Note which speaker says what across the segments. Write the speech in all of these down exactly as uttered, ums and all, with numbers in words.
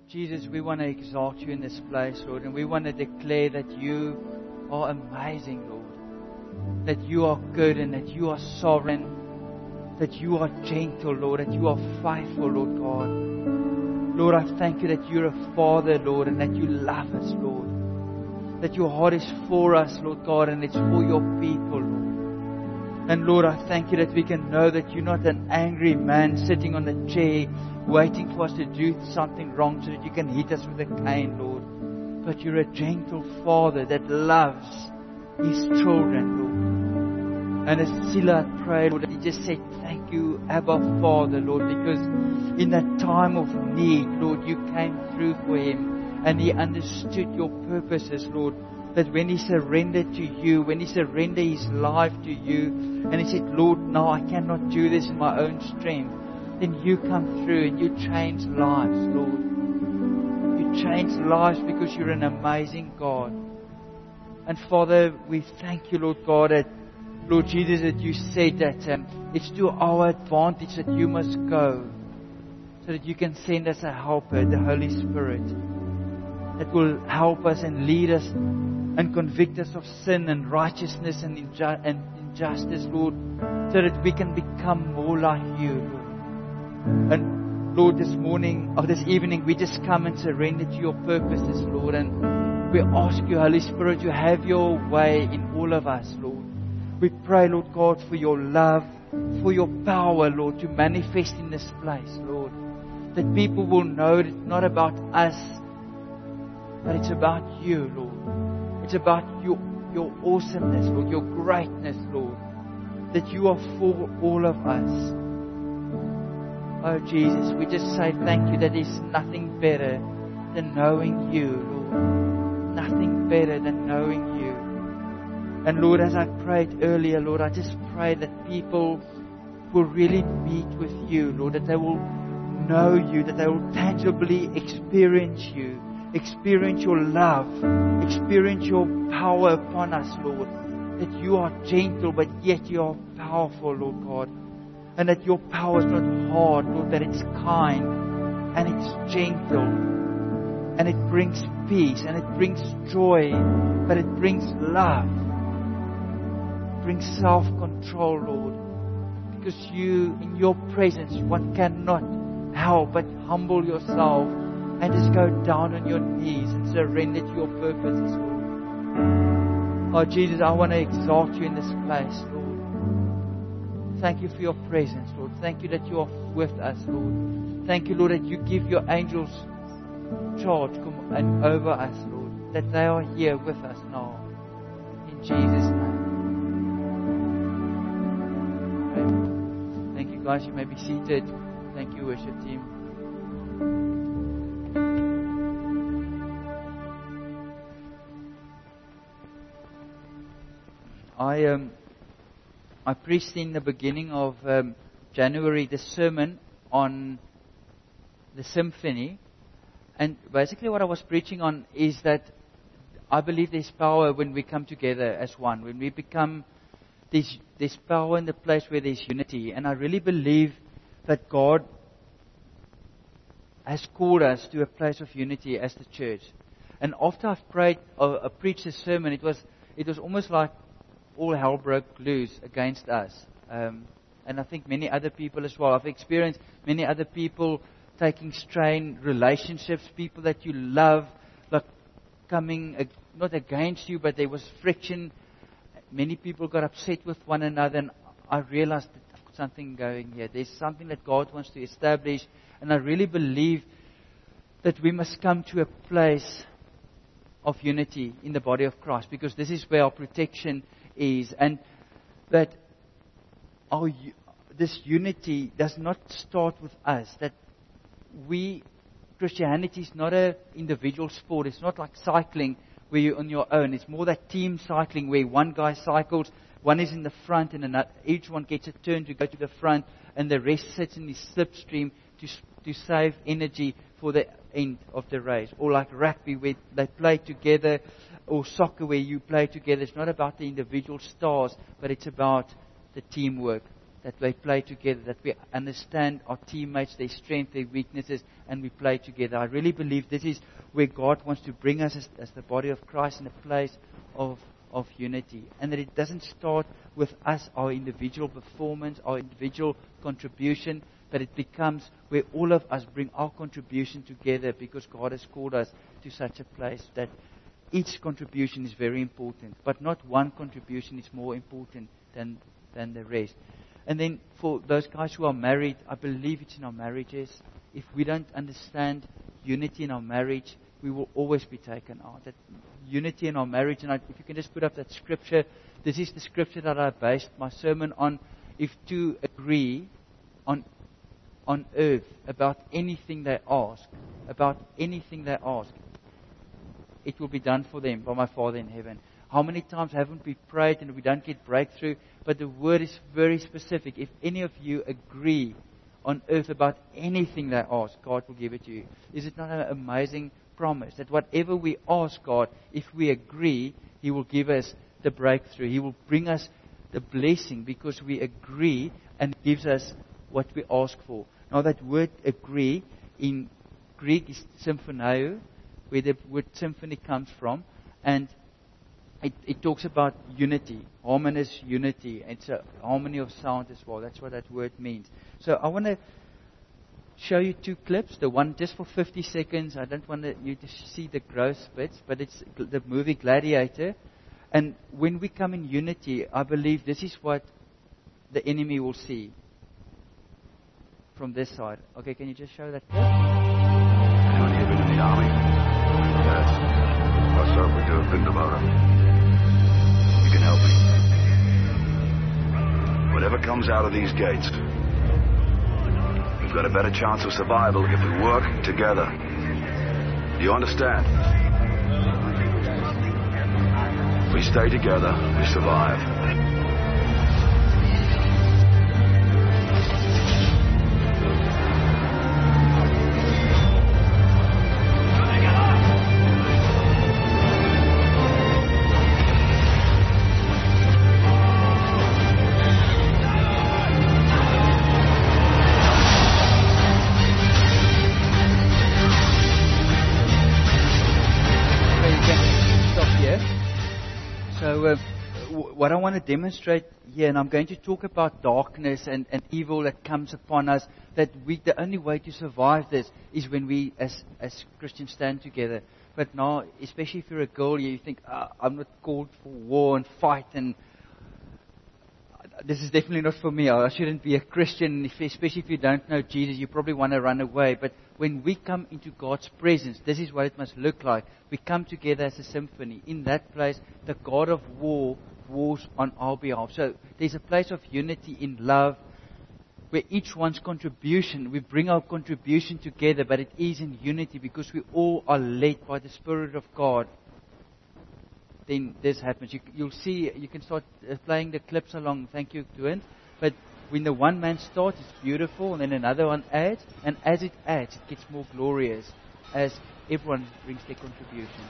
Speaker 1: Jesus, we want to exalt you in this place, Lord, and we want to declare that you are amazing, Lord. That you are good and that you are sovereign. That you are gentle, Lord. That you are faithful, Lord God. Lord, I thank you that you're a Father, Lord, and that you love us, Lord. That your heart is for us, Lord God, and it's for your people, Lord. And Lord, I thank you that we can know that you're not an angry man sitting on the chair waiting for us to do something wrong so that you can hit us with a cane, Lord. But you're a gentle Father that loves His children, Lord. And as Sila prayed, Lord, he just said, thank you, Abba Father, Lord, because in that time of need, Lord, you came through for him and he understood your purposes, Lord. That when he surrendered to you, when he surrendered his life to you, and he said, Lord, no, I cannot do this in my own strength. Then you come through and you change lives, Lord. You change lives because you're an amazing God. And Father, we thank you, Lord God, that, Lord Jesus, that you said that um, it's to our advantage that you must go, so that you can send us a helper, the Holy Spirit, that will help us and lead us and convict us of sin and righteousness and, inju- and injustice, Lord, so that we can become more like you, Lord. And Lord, this morning or this evening, we just come and surrender to your purposes, Lord. And we ask you, Holy Spirit, to have your way in all of us, Lord. We pray, Lord God, for your love, for your power, Lord, to manifest in this place, Lord. That people will know that it's not about us, but it's about you, Lord. It's about your, your awesomeness, Lord, your greatness, Lord. That you are for all of us. Oh Jesus, we just say thank you that there's nothing better than knowing you, Lord. Nothing better than knowing you. And Lord, as I prayed earlier, Lord, I just pray that people will really meet with you, Lord. That they will know you, that they will tangibly experience you. Experience your love. Experience your power upon us, Lord. That you are gentle, but yet you are powerful, Lord God. And that your power is not hard, Lord, that it's kind and it's gentle. And it brings peace and it brings joy, but it brings love. It brings self-control, Lord. Because you, in your presence, one cannot help but humble yourself and just go down on your knees and surrender to your purposes, Lord. Oh, Jesus, I want to exalt you in this place, Lord. Thank you for your presence, Lord. Thank you that you are with us, Lord. Thank you, Lord, that you give your angels charge come and over us, Lord. That they are here with us now. In Jesus' name. Okay. Thank you, guys. You may be seated. Thank you, worship team. I um, I preached in the beginning of um, January the sermon on the symphony, and basically what I was preaching on is that I believe there's power when we come together as one, when we become there's, there's power in the place where there's unity, and I really believe that God has called us to a place of unity as the church. And after I've prayed or uh, preached the sermon, it was it was almost like all hell broke loose against us. Um, and I think many other people as well. I've experienced many other people taking strain, relationships, people that you love, like coming, uh, not against you, but there was friction. Many people got upset with one another, and I realized that I've got something going here. There's something that God wants to establish, and I really believe that we must come to a place of unity in the body of Christ, because this is where our protection is, and that our this unity does not start with us. That we Christianity is not an individual sport. It's not like cycling where you're on your own. It's more that team cycling where one guy cycles, one is in the front, and another, each one gets a turn to go to the front, and the rest sits in his slipstream to to save energy for the end of the race. Or like rugby where they play together, or soccer where you play together. It's not about the individual stars, but it's about the teamwork that we play together, that we understand our teammates, their strengths, their weaknesses, and we play together. I really believe this is where God wants to bring us as, as the body of Christ in a place of, of unity. And that it doesn't start with us, our individual performance, our individual contribution, but it becomes where all of us bring our contribution together because God has called us to such a place that each contribution is very important, but not one contribution is more important than, than the rest. And then for those guys who are married, I believe it's in our marriages. If we don't understand unity in our marriage, we will always be taken out. That unity in our marriage, and I, if you can just put up that scripture, this is the scripture that I based my sermon on. If two agree on on earth about anything they ask, about anything they ask, it will be done for them by my Father in heaven. How many times haven't we prayed and we don't get breakthrough? But the word is very specific. If any of you agree on earth about anything they ask, God will give it to you. Is it not an amazing promise that whatever we ask God, if we agree, He will give us the breakthrough. He will bring us the blessing because we agree and gives us what we ask for. Now that word agree in Greek is symphoneo, where the word symphony comes from, and it, it talks about unity, harmonious unity. It's a harmony of sound as well. That's what that word means. So I want to show you two clips. The one just for fifty seconds. I don't want you to see the gross bits, but it's the movie Gladiator. And when we come in unity, I believe this is what the enemy will see from this side. Okay, can you just show that clip?
Speaker 2: Anyone here been in the army? Yes. I certainly do have been about it. You can help me. Whatever comes out of these gates, we've got a better chance of survival if we work together. Do you understand? If we stay together, we survive.
Speaker 1: What I want to demonstrate here, and I'm going to talk about darkness and, and evil that comes upon us, that we, the only way to survive this is when we as, as Christians stand together. But now, especially if you're a girl, you think, oh, I'm not called for war and fight, and this is definitely not for me. I shouldn't be a Christian, if, especially if you don't know Jesus, you probably want to run away. But when we come into God's presence, this is what it must look like. We come together as a symphony. In that place, the God of war wars on our behalf. So there's a place of unity in love, where each one's contribution, we bring our contribution together, but it is in unity because we all are led by the Spirit of God. Then this happens. You, you'll see, you can start playing the clips along. Thank you, Duane. But when the one man starts, it's beautiful, and then another one adds, and as it adds, it gets more glorious as everyone brings their contribution.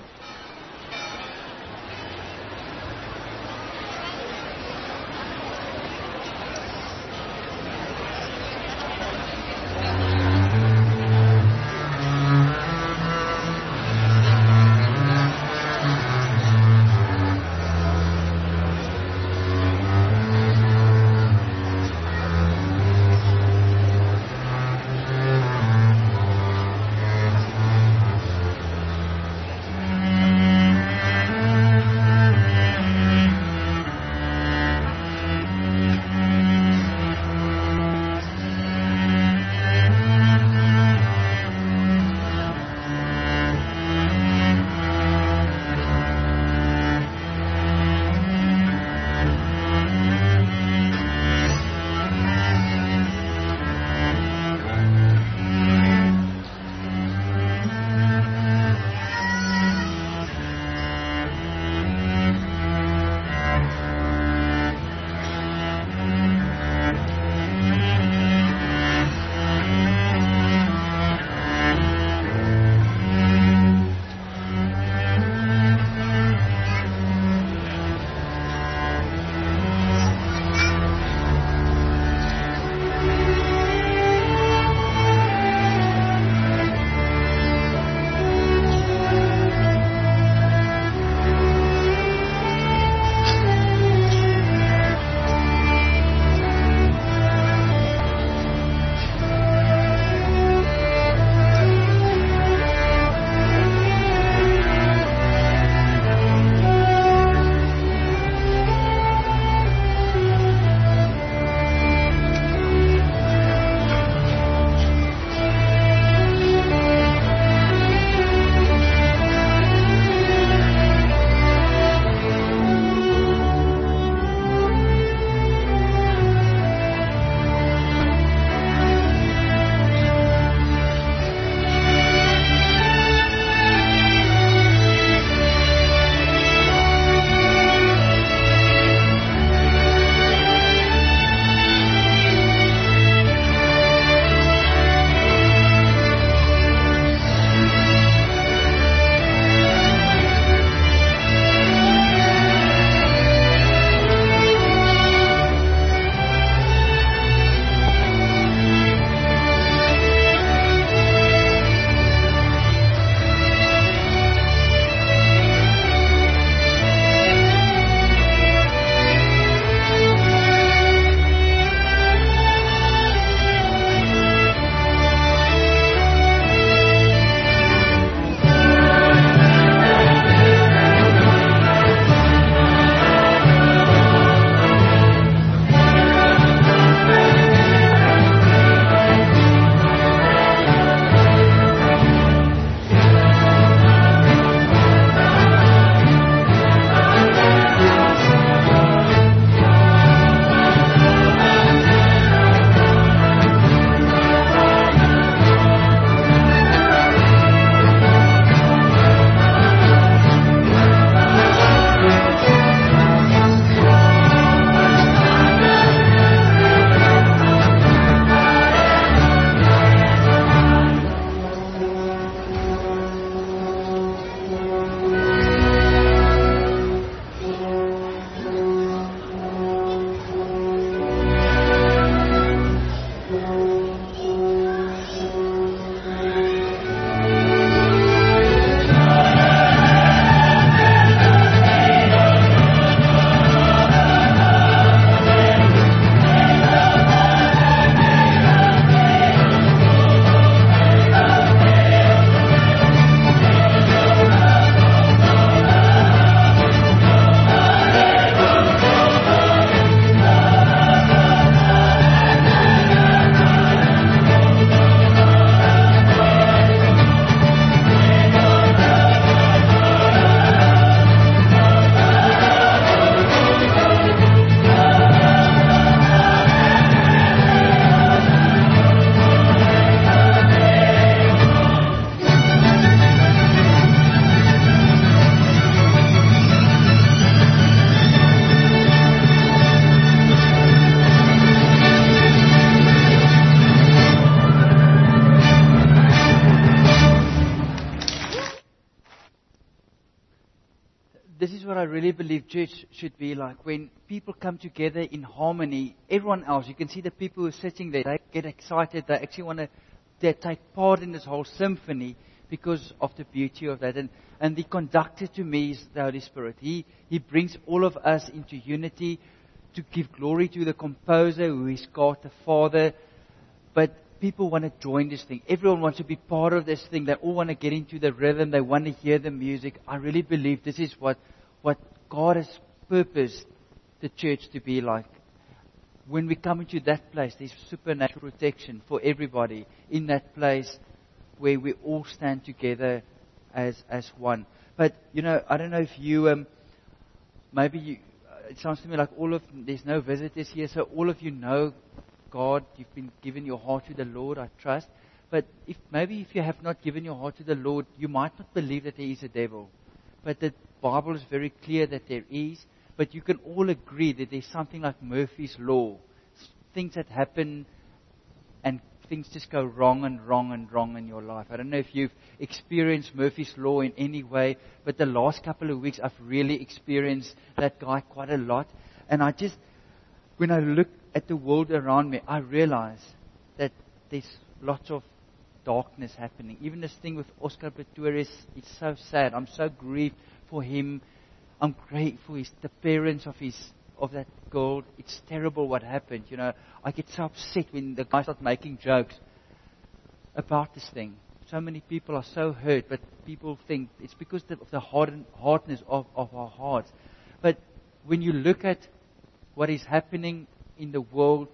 Speaker 1: this is what I really believe church should be like. When people come together in harmony, everyone else, you can see the people who are sitting there, they get excited. They actually want to they take part in this whole symphony because of the beauty of that. And, and the conductor to me is the Holy Spirit. He, he brings all of us into unity to give glory to the composer who is God the Father. But people want to join this thing. Everyone wants to be part of this thing. They all want to get into the rhythm. They want to hear the music. I really believe this is what, what God has purposed the church to be like. When we come into that place, there's supernatural protection for everybody in that place where we all stand together as as one. But, you know, I don't know if you, um, maybe you, it sounds to me like all of, there's no visitors here, so all of you know God, you've been given your heart to the Lord, I trust. But if maybe if you have not given your heart to the Lord, you might not believe that there is a devil. But the Bible is very clear that there is. But you can all agree that there's something like Murphy's Law. Things that happen and things just go wrong and wrong and wrong in your life. I don't know if you've experienced Murphy's Law in any way, but the last couple of weeks I've really experienced that guy quite a lot. And I just, when I look at the world around me, I realize that there's lots of darkness happening. Even this thing with Oscar Pistorius, it's so sad. I'm so grieved for him. I'm grateful. He's the parents of his of that girl. It's terrible what happened. You know, I get so upset when the guys start making jokes about this thing. So many people are so hurt, but people think it's because of the harden, hardness of, of our hearts. But when you look at what is happening in the world,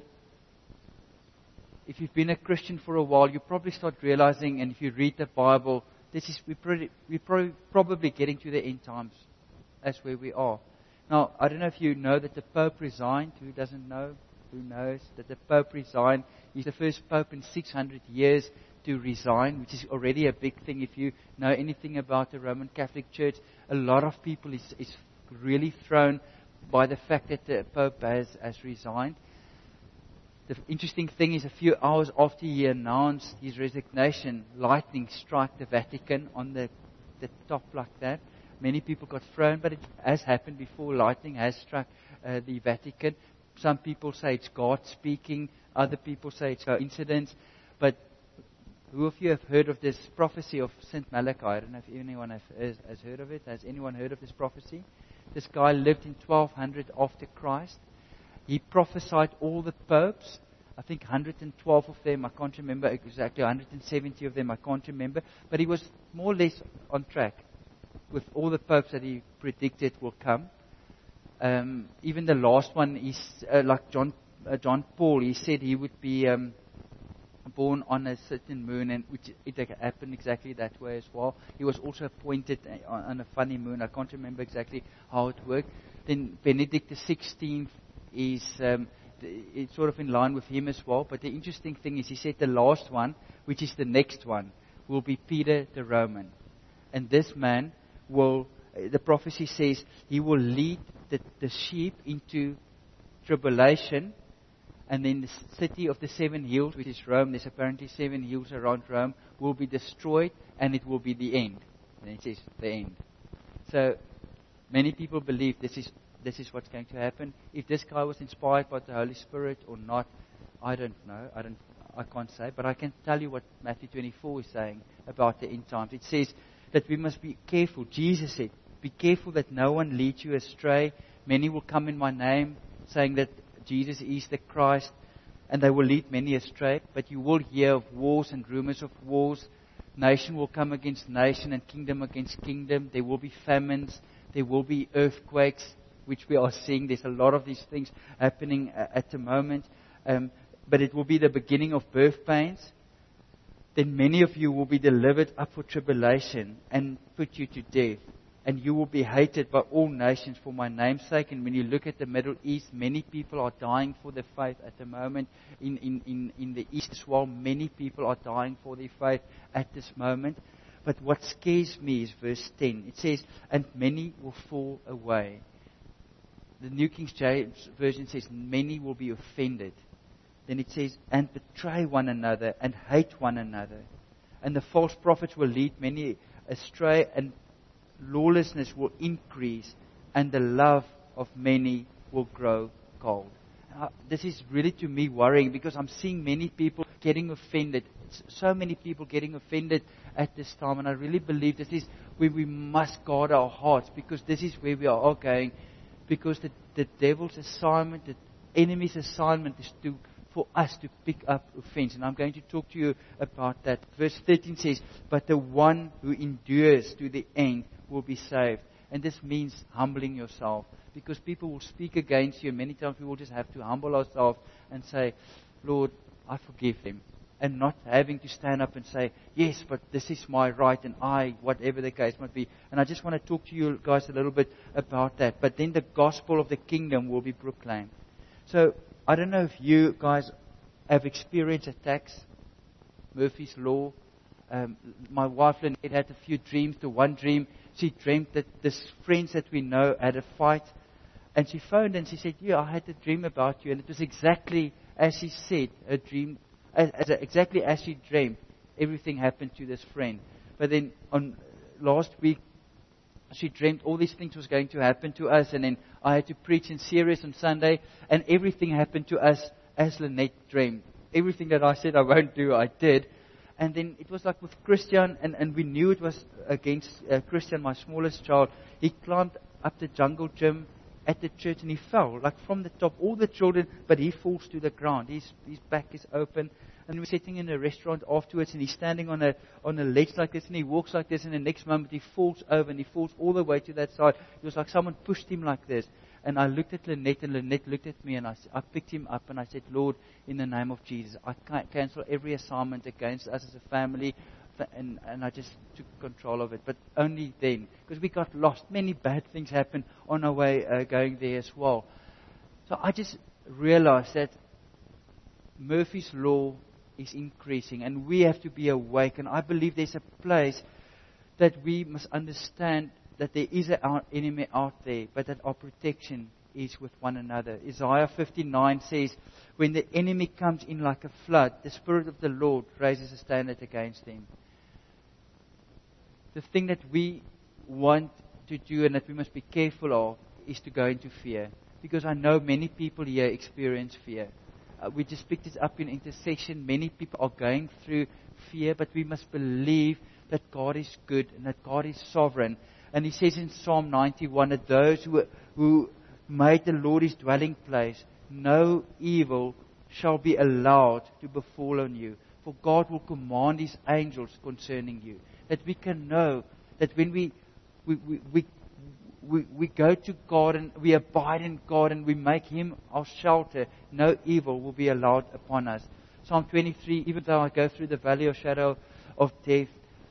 Speaker 1: if you've been a Christian for a while, you probably start realizing, and if you read the Bible, this is we're, probably, we're probably, probably getting to the end times. That's where we are. Now, I don't know if you know that the Pope resigned. Who doesn't know? Who knows that the Pope resigned? He's the first Pope in six hundred years to resign, which is already a big thing. If you know anything about the Roman Catholic Church, a lot of people is, is really thrown by the fact that the Pope has, has resigned. The interesting thing is, a few hours after he announced his resignation, lightning struck the Vatican on the, the top like that. Many people got thrown, but it has happened before. Lightning has struck uh, the Vatican. Some people say it's God speaking. Other people say it's coincidence. But who of you have heard of this prophecy of Saint Malachi? I don't know if anyone have, has, has heard of it. Has anyone heard of this prophecy? This guy lived in twelve hundred after Christ. He prophesied all the popes. I think one hundred twelve of them. I can't remember exactly. one hundred seventy of them. I can't remember. But he was more or less on track with all the popes that he predicted will come. Um, even the last one is uh, like John uh, John Paul. He said he would be um, born on a certain moon, and which it happened exactly that way as well. He was also appointed on, on a funny moon. I can't remember exactly how it worked. Then Benedict the sixteenth is um, it's sort of in line with him as well. But the interesting thing is, he said the last one, which is the next one, will be Peter the Roman, and this man will, the prophecy says, he will lead the, the sheep into tribulation, and then the city of the seven hills, which is Rome, there's apparently seven hills around Rome, will be destroyed, and it will be the end. And it says the end. So many people believe this is this is what's going to happen. If this guy was inspired by the Holy Spirit or not, I don't know. I don't. I can't say, but I can tell you what Matthew twenty-four is saying about the end times. It says that we must be careful. Jesus said, be careful that no one leads you astray. Many will come in my name, saying that Jesus is the Christ, and they will lead many astray. But you will hear of wars and rumors of wars. Nation will come against nation and kingdom against kingdom. There will be famines. There will be earthquakes, which we are seeing. There's a lot of these things happening at the moment. Um, but it will be the beginning of birth pains. Then many of you will be delivered up for tribulation and put you to death. And you will be hated by all nations for my name's sake. And when you look at the Middle East, many people are dying for their faith at the moment. In, in, in, in the East as well, many people are dying for their faith at this moment. But what scares me is verse ten. It says, and many will fall away. The New King James Version says, many will be offended. Then it says, and betray one another and hate one another. And the false prophets will lead many astray, and lawlessness will increase, and the love of many will grow cold. Uh, this is really, to me, worrying, because I'm seeing many people getting offended. So many people getting offended at this time. And I really believe this is where we must guard our hearts, because this is where we are going. Because the, the devil's assignment, the enemy's assignment is to for us to pick up offense. And I'm going to talk to you about that. Verse thirteen says, "But the one who endures to the end will be saved." And this means humbling yourself, because people will speak against you. And many times we will just have to humble ourselves and say, "Lord, I forgive them." And not having to stand up and say, "Yes, but this is my right, and I," whatever the case might be. And I just want to talk to you guys a little bit about that. But then the gospel of the kingdom will be proclaimed. So, I don't know if you guys have experienced attacks, Murphy's Law. Um, my wife Lynette had a few dreams. The one dream, she dreamt that this friends that we know had a fight. And she phoned and she said, "Yeah, I had a dream about you." And it was exactly as she said, a dream, as, as a, exactly as she dreamed. Everything happened to this friend. But then on last week, she dreamt all these things was going to happen to us. And then I had to preach in series on Sunday. And everything happened to us as Lynette dreamed. Everything that I said I won't do, I did. And then it was like with Christian, and, and we knew it was against uh, Christian, my smallest child. He climbed up the jungle gym at the church and he fell, like from the top, all the children, but he falls to the ground. His, his back is open. And we're sitting in a restaurant afterwards, and he's standing on a on a ledge like this, and he walks like this, and the next moment he falls over, and he falls all the way to that side. It was like someone pushed him like this. And I looked at Lynette, and Lynette looked at me, and I, I picked him up, and I said, "Lord, in the name of Jesus, I can- cancel every assignment against us as a family." And, and I just took control of it. But only then, because we got lost. Many bad things happened on our way uh, going there as well. So I just realized that Murphy's Law is increasing, and we have to be awake. And I believe there's a place that we must understand that there is an enemy out there, but that our protection is with one another. Isaiah fifty-nine says, "When the enemy comes in like a flood, the Spirit of the Lord raises a standard against them." The thing that we want to do and that we must be careful of is to go into fear. Because I know many people here experience fear. Uh, we just picked this up in intercession. Many people are going through fear, but we must believe that God is good and that God is sovereign. And He says in Psalm ninety-one that those who, who made the Lord His dwelling place, no evil shall be allowed to befall on you. For God will command His angels concerning you. That we can know that when we we, we, we We, we go to God and we abide in God and we make Him our shelter, no evil will be allowed upon us. Psalm twenty-three, "Even though I go through the valley of shadow of death,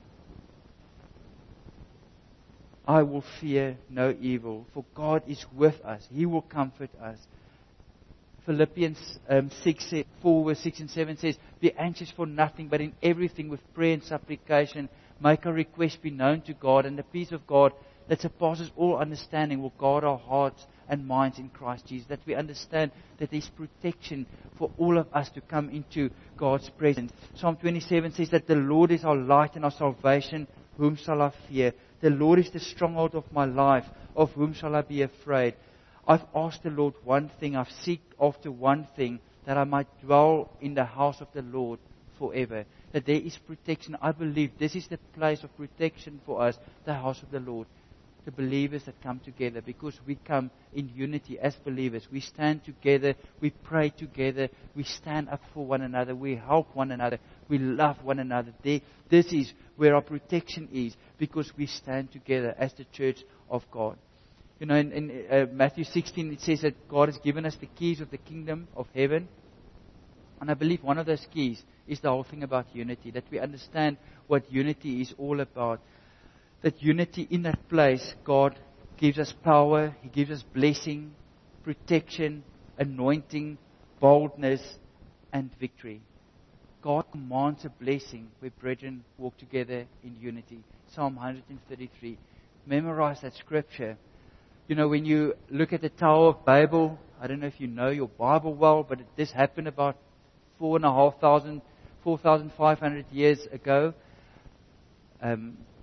Speaker 1: I will fear no evil, for God is with us. He will comfort us." Philippians um, six, four, verse six and seven says, "Be anxious for nothing, but in everything with prayer and supplication, make our request be known to God, and the peace of God that surpasses all understanding will guard our hearts and minds in Christ Jesus." That we understand that there is protection for all of us to come into God's presence. Psalm twenty-seven says that the Lord is our light and our salvation. Whom shall I fear? The Lord is the stronghold of my life. Of whom shall I be afraid? I've asked the Lord one thing. I've seeked after one thing, that I might dwell in the house of the Lord forever. That there is protection. I believe this is the place of protection for us, the house of the Lord. The believers that come together, because we come in unity as believers. We stand together, we pray together, we stand up for one another, we help one another, we love one another. They, this is where our protection is, because we stand together as the church of God. You know, in, in uh, Matthew sixteen it says that God has given us the keys of the kingdom of heaven. And I believe one of those keys is the whole thing about unity, that we understand what unity is all about. That unity in that place, God gives us power, He gives us blessing, protection, anointing, boldness, and victory. God commands a blessing where brethren walk together in unity. Psalm one thirty-three. Memorize that scripture. You know, when you look at the Tower of Babel, I don't know if you know your Bible well, but this happened about four and a half thousand, four thousand five hundred years ago. Um,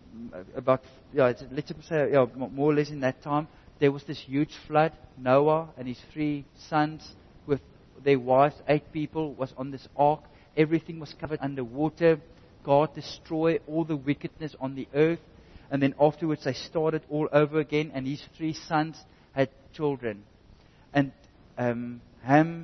Speaker 1: about, yeah, it's, let's say, yeah, more or less in that time, there was this huge flood. Noah and his three sons with their wives, eight people, was on this ark. Everything was covered under water. God destroyed all the wickedness on the earth. And then afterwards they started all over again, and his three sons had children. And um, Ham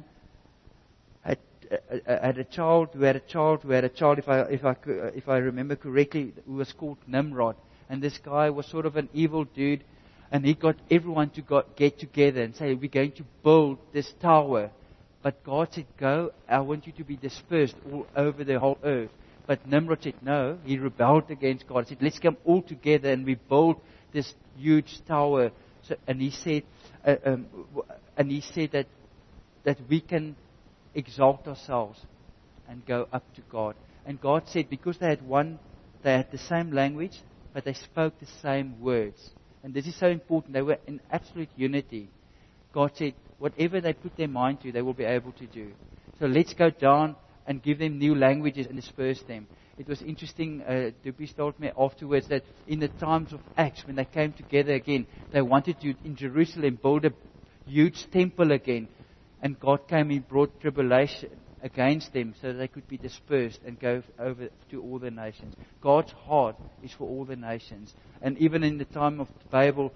Speaker 1: had, uh, had a child who had a child who had a child, if I, if I, if I remember correctly, who was called Nimrod. And this guy was sort of an evil dude, and he got everyone to got, get together and say, we're going to build this tower. But God said, go, I want you to be dispersed all over the whole earth. But Nimrod said no. He rebelled against God. He said, let's come all together and we build this huge tower. So, and he said, uh, um, and he said that that we can exalt ourselves and go up to God. And God said, because they had one, they had the same language, but they spoke the same words. And this is so important. They were in absolute unity. God said, whatever they put their mind to, they will be able to do. So let's go down and give them new languages and disperse them. It was interesting, uh, Dupis told me afterwards that in the times of Acts, when they came together again, they wanted to, in Jerusalem, build a huge temple again. And God came and brought tribulation against them so that they could be dispersed and go over to all the nations. God's heart is for all the nations. And even in the time of Babel,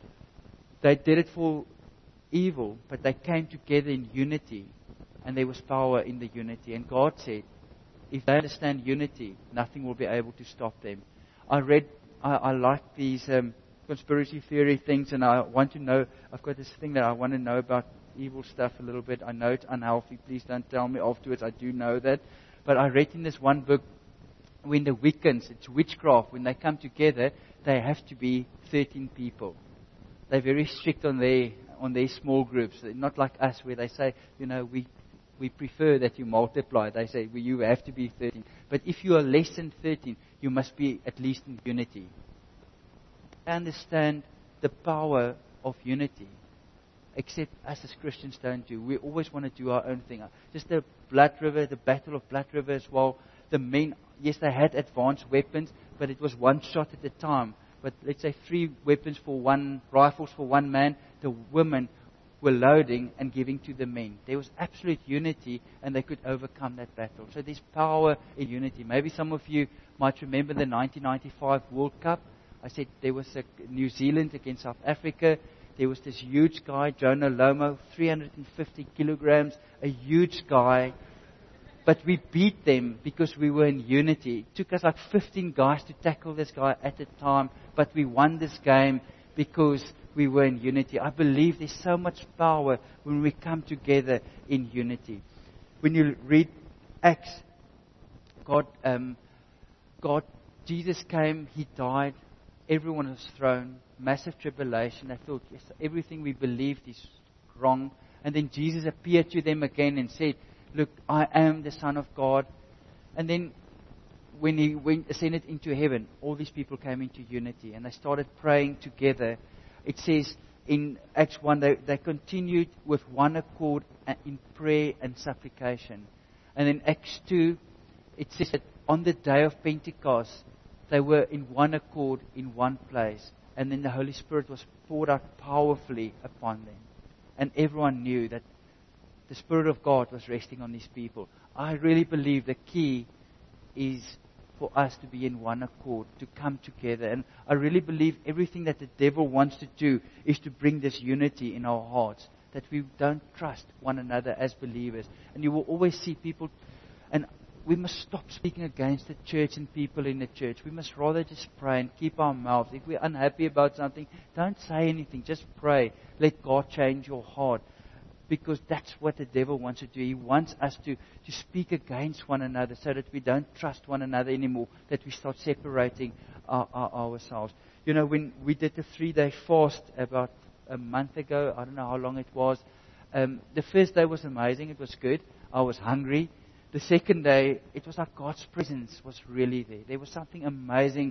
Speaker 1: they did it for evil, but they came together in unity. And there was power in the unity. And God said, if they understand unity, nothing will be able to stop them. I read, I, I like these um, conspiracy theory things, and I want to know, I've got this thing that I want to know about evil stuff a little bit. I know it's unhealthy. Please don't tell me afterwards. I do know that. But I read in this one book, when the Wiccans, it's witchcraft, when they come together, they have to be thirteen people. They're very strict on their, on their small groups. They're not like us, where they say, you know, we We prefer that you multiply. They say, well, you have to be thirteen. But if you are less than thirteen, you must be at least in unity. I understand the power of unity. Except us as Christians don't do. We always want to do our own thing. Just the Blood River, the Battle of Blood River as well. The men, yes, they had advanced weapons, but it was one shot at a time. But let's say three weapons for one, rifles for one man. The women were loading and giving to the men. There was absolute unity, and they could overcome that battle. So there's power in unity. Maybe some of you might remember the nineteen ninety-five World Cup. I said there was a New Zealand against South Africa. There was this huge guy, Jonah Lomo, three hundred fifty kilograms, a huge guy. But we beat them because we were in unity. It took us like fifteen guys to tackle this guy at a time, but we won this game because we were in unity. I believe there's so much power when we come together in unity. When you read Acts, God, um, God, Jesus came, He died, everyone was thrown, massive tribulation. I thought, yes, everything we believed is wrong. And then Jesus appeared to them again and said, look, I am the Son of God. And then when He went, ascended into heaven, all these people came into unity and they started praying together. It says in Acts one, they, they continued with one accord in prayer and supplication. And in Acts two, it says that on the day of Pentecost, they were in one accord in one place. And then the Holy Spirit was poured out powerfully upon them. And everyone knew that the Spirit of God was resting on these people. I really believe the key is for us to be in one accord, to come together. And I really believe everything that the devil wants to do is to bring this unity in our hearts, that we don't trust one another as believers. And you will always see people, and we must stop speaking against the church and people in the church. We must rather just pray and keep our mouths. If we're unhappy about something, don't say anything. Just pray. Let God change your heart. Because that's what the devil wants to do. He wants us to, to speak against one another so that we don't trust one another anymore, that we start separating our, our, ourselves. You know, when we did the three-day fast about a month ago, I don't know how long it was, um, the first day was amazing. It was good. I was hungry. The second day, it was like God's presence was really there. There was something amazing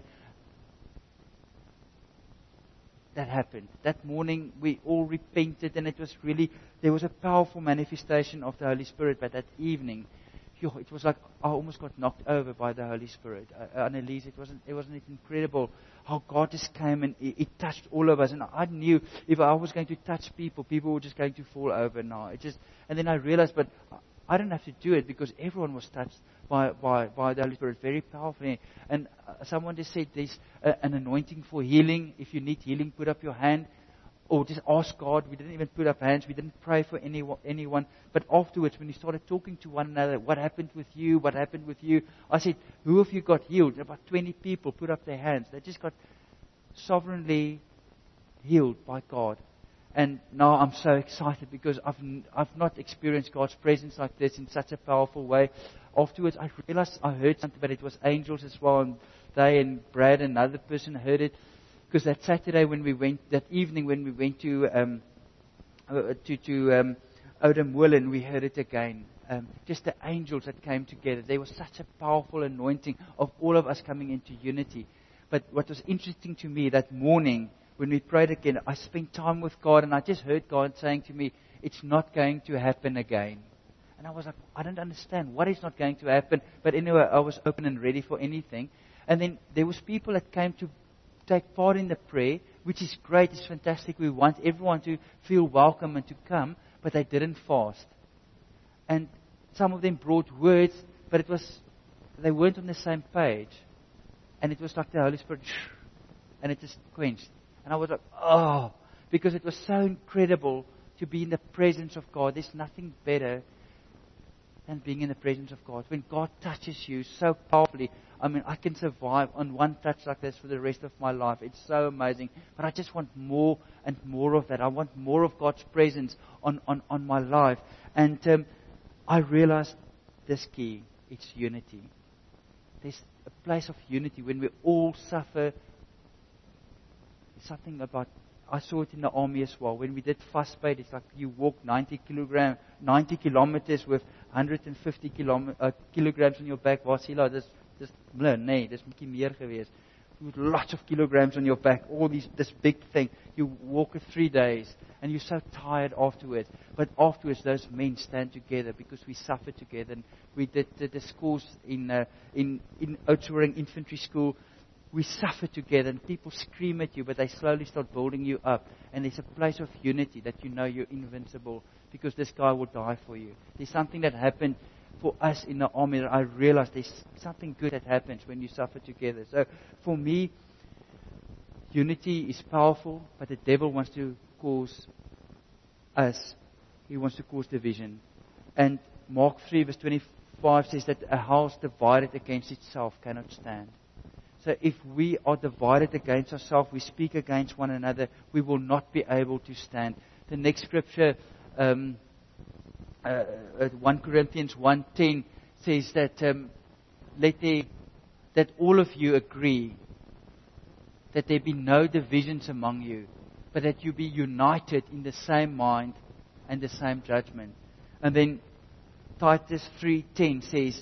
Speaker 1: that happened. That morning, we all repented, and it was really, there was a powerful manifestation of the Holy Spirit. But that evening, phew, it was like I almost got knocked over by the Holy Spirit. Uh, Annalise, it wasn't, it wasn't it incredible how God just came and it, it touched all of us. And I knew if I was going to touch people, people were just going to fall over now. It just, and then I realized, but I don't have to do it because everyone was touched by, by, by the Holy Spirit very powerfully. And uh, someone just said there's uh, an anointing for healing. If you need healing, put up your hand. Or just ask God. We didn't even put up hands. We didn't pray for anyone, anyone. But afterwards, when we started talking to one another, what happened with you? What happened with you? I said, who of you got healed? About twenty people put up their hands. They just got sovereignly healed by God. And now I'm so excited because I've I've not experienced God's presence like this in such a powerful way. Afterwards, I realized I heard something, but it was angels as well. And they and Brad and another person heard it. Because that Saturday when we went, that evening when we went to um, uh, to, to um, Oudtshoorn, we heard it again. Um, just the angels that came together. There was such a powerful anointing of all of us coming into unity. But what was interesting to me that morning when we prayed again, I spent time with God and I just heard God saying to me, it's not going to happen again. And I was like, I don't understand. What is not going to happen? But anyway, I was open and ready for anything. And then there was people that came to take part in the prayer, which is great, it's fantastic. We want everyone to feel welcome and to come, but they didn't fast. And some of them brought words, but it was they weren't on the same page. And it was like the Holy Spirit, and it just quenched. And I was like, oh, because it was so incredible to be in the presence of God. There's nothing better than being in the presence of God. When God touches you so powerfully, I mean, I can survive on one touch like this for the rest of my life. It's so amazing. But I just want more and more of that. I want more of God's presence on, on, on my life. And um, I realized this key, it's unity. There's a place of unity when we all suffer. It's something about, I saw it in the army as well. When we did fast paid, it's like you walk ninety kilogram, ninety kilometers with one hundred fifty kilom, uh, kilograms on your back. Was he like this? Dis nee, dis bietjie meer gewees. With lots of kilograms on your back, all these this big thing. You walk it three days, and you're so tired afterwards. But afterwards, those men stand together because we suffered together. And we did the, the schools in uh, in in Oudtshoorn Infantry School. We suffer together, and people scream at you, but they slowly start building you up. And there's a place of unity that you know you're invincible because this guy will die for you. There's something that happened for us in the army that I realized there's something good that happens when you suffer together. So for me, unity is powerful, but the devil wants to cause us, he wants to cause division. And Mark three verse twenty-five says that a house divided against itself cannot stand. So if we are divided against ourselves, we speak against one another, we will not be able to stand. The next scripture, um, uh, First Corinthians one ten, says that um, let there, that all of you agree that there be no divisions among you, but that you be united in the same mind and the same judgment. And then Titus three ten says,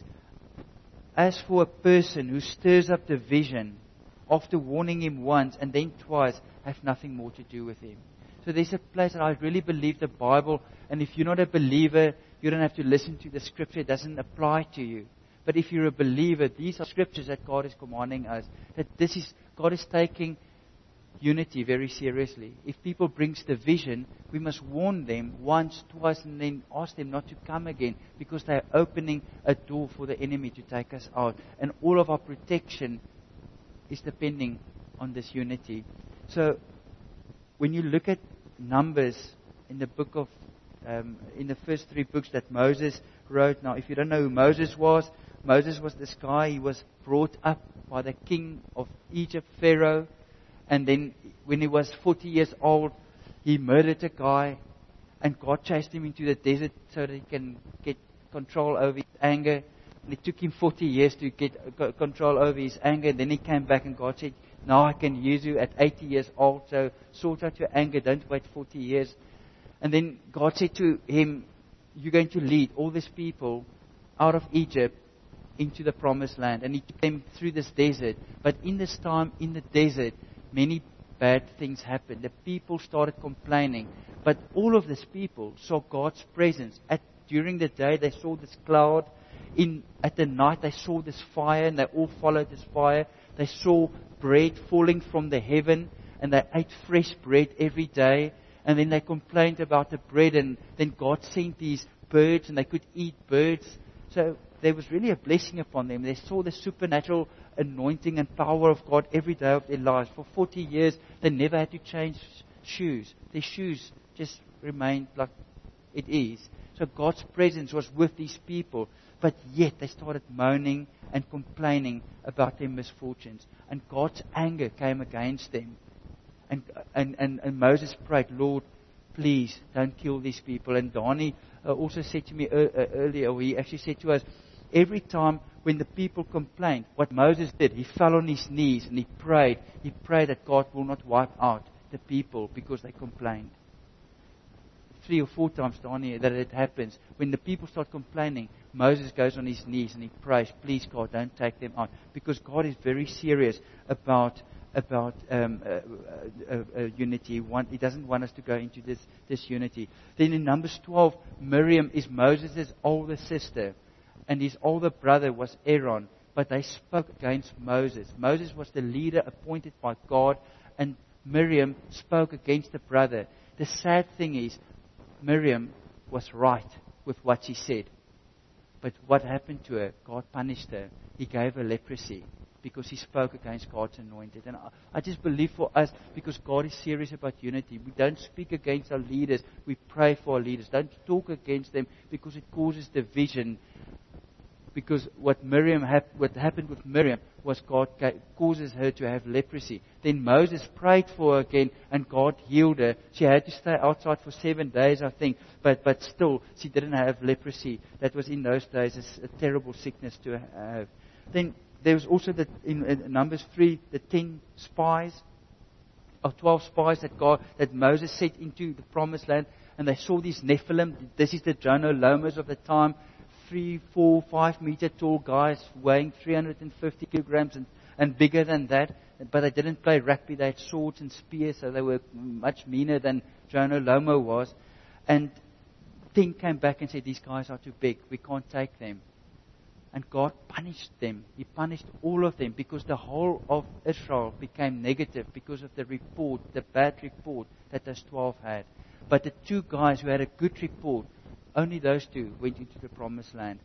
Speaker 1: as for a person who stirs up division, after warning him once and then twice, have nothing more to do with him. So there's a place that I really believe the Bible, and if you're not a believer, you don't have to listen to the scripture. It doesn't apply to you. But if you're a believer, these are scriptures that God is commanding us. That this is, God is taking unity very seriously. If people brings division, we must warn them once, twice, and then ask them not to come again, because they are opening a door for the enemy to take us out. And all of our protection is depending on this unity. So when you look at Numbers in the book of um, in the first three books that Moses wrote. Now, if you don't know who Moses was, Moses was this guy. He was brought up by the king of Egypt, Pharaoh. And then when he was forty years old, he murdered a guy. And God chased him into the desert so that he can get control over his anger. And it took him forty years to get control over his anger. And then he came back and God said, now I can use you at eighty years old. So sort out your anger. Don't wait forty years. And then God said to him, you're going to lead all these people out of Egypt into the promised land. And he took them through this desert. But in this time, in the desert, many bad things happened. The people started complaining. But all of these people saw God's presence. At, during the day, they saw this cloud. in at the night they saw this fire and they all followed this fire. They saw bread falling from the heaven and they ate fresh bread every day. And then they complained about the bread, and then God sent these birds and they could eat birds. So there was really a blessing upon them. They saw the supernatural anointing and power of God every day of their lives. For forty years, they never had to change shoes. Their shoes just remained like it is. So God's presence was with these people. But yet they started moaning and complaining about their misfortunes. And God's anger came against them. And, and, and, and Moses prayed, Lord, please don't kill these people. And Donnie uh, also said to me uh, uh, earlier, he actually said to us, every time when the people complained, what Moses did, he fell on his knees and he prayed. He prayed that God will not wipe out the people because they complained. Three or four times, Donnie, that it happens. When the people start complaining, Moses goes on his knees and he prays, please God, don't take them out. Because God is very serious about about um, uh, uh, uh, unity. He, want, he doesn't want us to go into this, this unity. Then in Numbers twelve, Miriam is Moses' older sister, and his older brother was Aaron, but they spoke against Moses. Moses was the leader appointed by God, and Miriam spoke against the brother. The sad thing is, Miriam was right with what she said. But what happened to her? God punished her. He gave her leprosy because he spoke against God's anointed. And I, I just believe for us, because God is serious about unity, we don't speak against our leaders. We pray for our leaders. Don't talk against them because it causes division. Because what Miriam hap- what happened with Miriam was God ca- causes her to have leprosy. Then Moses prayed for her again, and God healed her. She had to stay outside for seven days, I think, but but still she didn't have leprosy. That was in those days a, a terrible sickness to have. Then there was also the, in, in Numbers three, the ten spies, or twelve spies that God that Moses sent into the promised land, and they saw these Nephilim. This is the Jonolomas of the time. Three, four, five meter tall guys weighing three hundred fifty kilograms and, and bigger than that. But they didn't play rugby. They had swords and spears, so they were much meaner than Jonah Lomo was. And ten came back and said, these guys are too big. We can't take them. And God punished them. He punished all of them because the whole of Israel became negative because of the report, the bad report that those twelve had. But the two guys who had a good report, only those two went into the promised land.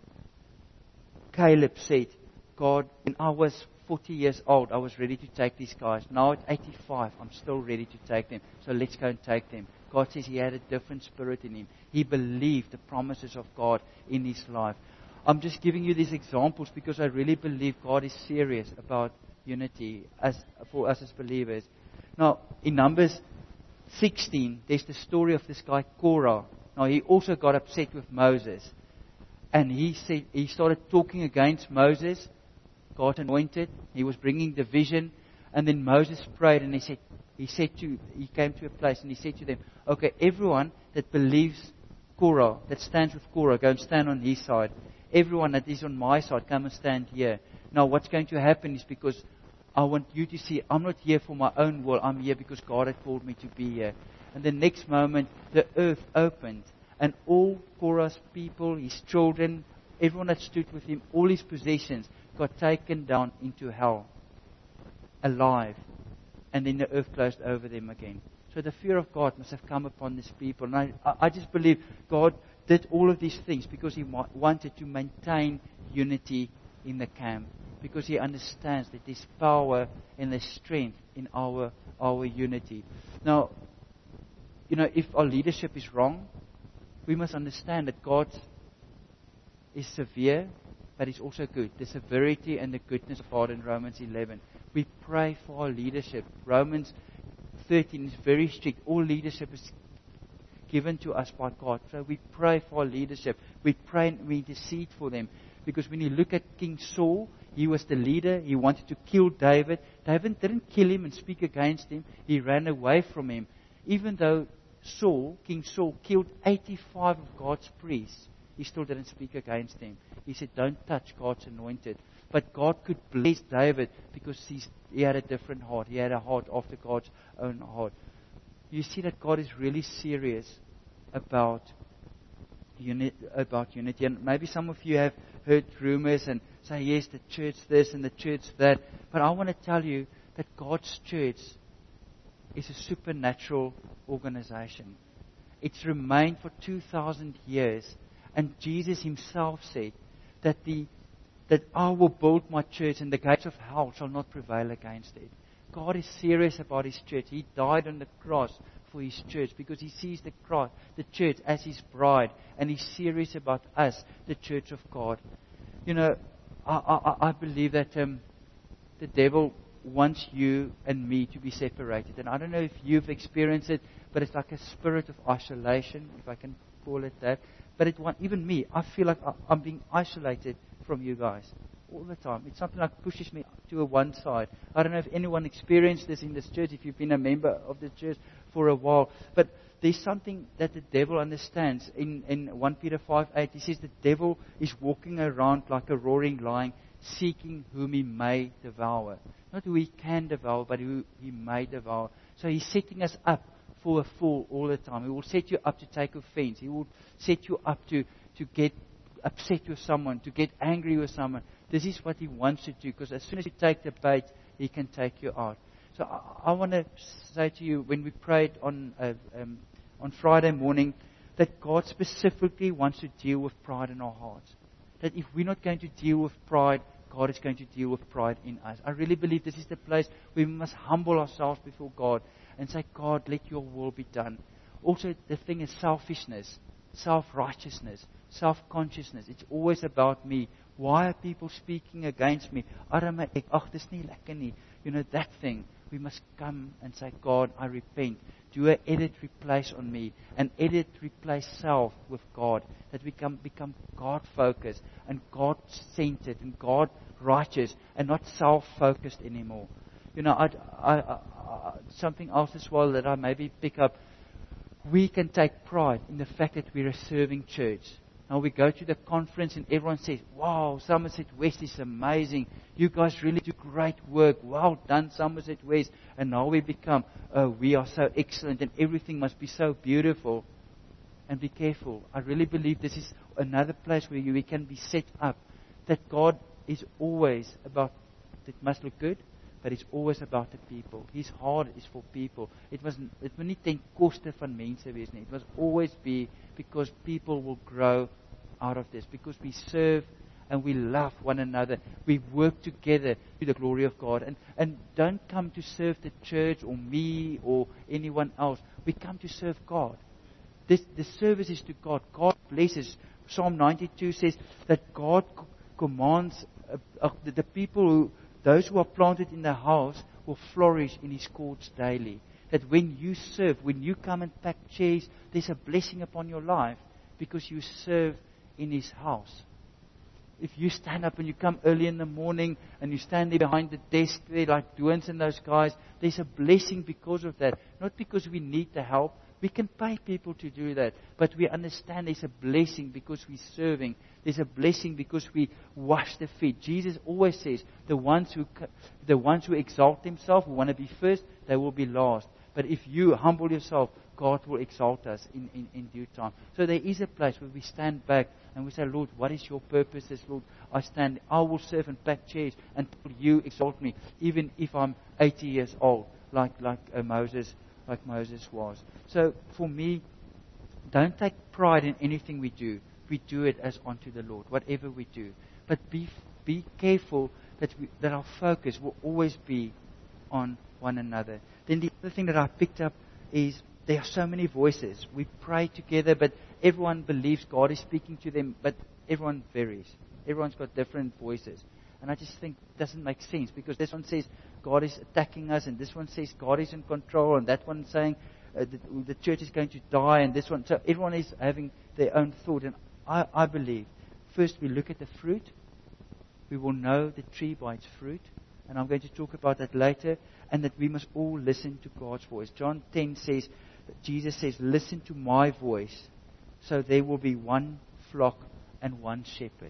Speaker 1: Caleb said, God, when I was forty years old, I was ready to take these guys. Now at eighty-five, I'm still ready to take them. So let's go and take them. God says he had a different spirit in him. He believed the promises of God in his life. I'm just giving you these examples because I really believe God is serious about unity as for us as believers. Now, in Numbers sixteen, there's the story of this guy Korah. Now, he also got upset with Moses. And he said he started talking against Moses, God anointed. He was bringing division. And then Moses prayed and he said, he said to, he came to a place and he said to them, okay, everyone that believes Korah, that stands with Korah, go and stand on his side. Everyone that is on my side, come and stand here. Now, what's going to happen is because I want you to see, I'm not here for my own will. I'm here because God had called me to be here. And the next moment, the earth opened. And all Korah's people, his children, everyone that stood with him, all his possessions, got taken down into hell. Alive. And then the earth closed over them again. So the fear of God must have come upon these people. And I, I just believe God did all of these things because He wa- wanted to maintain unity in the camp. Because He understands that there's power and there's strength in our, our unity. Now, you know, if our leadership is wrong, we must understand that God is severe, but He's also good. The severity and the goodness of God in Romans eleven. We pray for our leadership. Romans thirteen is very strict. All leadership is given to us by God. So we pray for our leadership. We pray and we intercede for them. Because when you look at King Saul, he was the leader. He wanted to kill David. David didn't kill him and speak against him. He ran away from him. Even though Saul, King Saul, killed eighty-five of God's priests, he still didn't speak against him. He said, don't touch God's anointed. But God could bless David because he's, he had a different heart. He had a heart after God's own heart. You see that God is really serious about uni- about unity. And maybe some of you have heard rumors and say, yes, the church this and the church that. But I want to tell you that God's church is a supernatural organization. It's remained for two thousand years. And Jesus himself said that the that I will build my church and the gates of hell shall not prevail against it. God is serious about His church. He died on the cross for His church because He sees the cross, the church as His bride, and He's serious about us, the church of God. You know, I, I, I believe that um, the devil wants you and me to be separated. And I don't know if you've experienced it, but it's like a spirit of isolation, if I can call it that. But it want, even me, I feel like I, I'm being isolated from you guys all the time. It's something like pushes me to a one side. I don't know if anyone experienced this in this church, if you've been a member of the church for a while. But there's something that the devil understands. In, in First Peter five eight, he says the devil is walking around like a roaring lion, seeking whom he may devour. Not who he can devour, but who he may devour. So he's setting us up for a fall all the time. He will set you up to take offense. He will set you up to, to get upset with someone, to get angry with someone. This is what he wants to do, because as soon as you take the bait, he can take you out. So I, I want to say to you, when we prayed on uh, um, on Friday morning, that God specifically wants to deal with pride in our hearts. That if we're not going to deal with pride, God is going to deal with pride in us. I really believe this is the place where we must humble ourselves before God and say, God, let your will be done. Also, the thing is selfishness, self-righteousness, self-consciousness. It's always about me. Why are people speaking against me? Arme ek, ag dis nie lekker nie. You know, that thing. We must come and say, God, I repent. Do an edit replace on me. And edit replace self with God. That we can become God-focused and God-centered and God-righteous and not self-focused anymore. You know, I, I, I, I, something else as well that I maybe pick up. We can take pride in the fact that we're a serving church. Now we go to the conference and everyone says, wow, Somerset West is amazing. You guys really do great work. Well done, Somerset West. And now we become, oh, we are so excellent and everything must be so beautiful. And be careful. I really believe this is another place where we can be set up. That God is always about, it must look good, but it's always about the people. His heart is for people. It was it moet nie ten koste van mense wees nie. It must always be because people will grow out of this. Because we serve and we love one another. We work together to the glory of God. And, and don't come to serve the church or me or anyone else. We come to serve God. This, the service is to God. God blesses. Psalm ninety-two says that God c- commands uh, uh, the, the people who Those who are planted in the house will flourish in His courts daily. That when you serve, when you come and pack chairs, there's a blessing upon your life because you serve in His house. If you stand up and you come early in the morning and you stand there behind the desk there like Doans and those guys, there's a blessing because of that. Not because we need the help. We can pay people to do that. But we understand there's a blessing because we're serving. There's a blessing because we wash the feet. Jesus always says, the ones who the ones who exalt themselves, who want to be first, they will be last. But if you humble yourself, God will exalt us in, in, in due time. So there is a place where we stand back and we say, Lord, what is your purpose? Lord, I stand, I will serve and pack chairs until you exalt me, even if I'm eighty years old, like, like uh, Moses like Moses was. So for me, don't take pride in anything we do. We do it as unto the Lord, whatever we do. But be be careful that we, that our focus will always be on one another. Then the other thing that I picked up is there are so many voices. We pray together, but everyone believes God is speaking to them, but everyone varies. Everyone's got different voices. And I just think it doesn't make sense because this one says God is attacking us, and this one says God is in control, and that one saying uh, the, the church is going to die, and this one. So everyone is having their own thought. And I, I believe, first we look at the fruit. We will know the tree by its fruit. And I'm going to talk about that later. And that we must all listen to God's voice. John ten says, Jesus says, listen to my voice, so there will be one flock and one shepherd.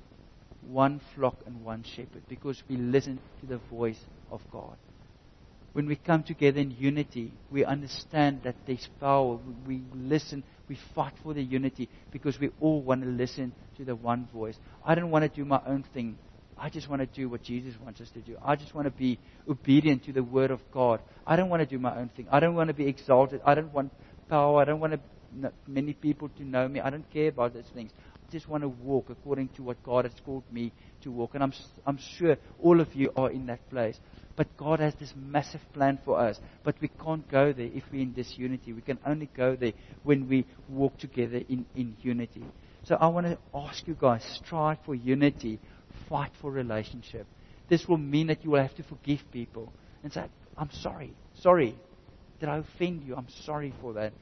Speaker 1: One flock and one shepherd, because we listen to the voice of God. when we come together in unity, we understand that there's power. We listen, we fight for the unity because we all want to listen to the one voice. I don't want to do my own thing. I just want to do what Jesus wants us to do. I just want to be obedient to the Word of God. I don't want to do my own thing. I don't want to be exalted. I don't want power. I don't want to, many people to know me. I don't care about those things. I just want to walk according to what God has called me to walk. And I'm, I'm sure all of you are in that place. But God has this massive plan for us. But we can't go there if we're in disunity. We can only go there when we walk together in, in unity. So I want to ask you guys, strive for unity. Fight for relationship. This will mean that you will have to forgive people and say, I'm sorry. Sorry. Did I offend you? I'm sorry for that.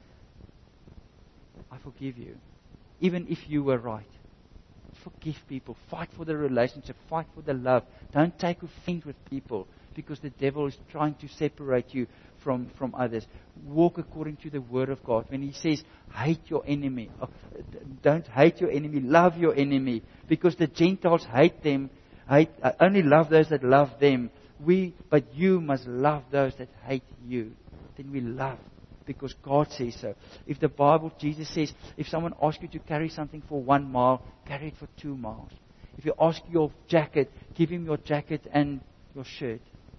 Speaker 1: I forgive you. Even if you were right. Forgive people. Fight for the relationship. Fight for the love. Don't take offense with people because the devil is trying to separate you from, from others. Walk according to the Word of God. When He says, hate your enemy. Don't hate your enemy. Love your enemy. Because the Gentiles hate them. Hate, uh, only love those that love them. We, but you must love those that hate you. Then we love. Because God says so. If the Bible, Jesus says, if someone asks you to carry something for one mile, carry it for two miles. If you ask your jacket, give him your jacket and your shirt.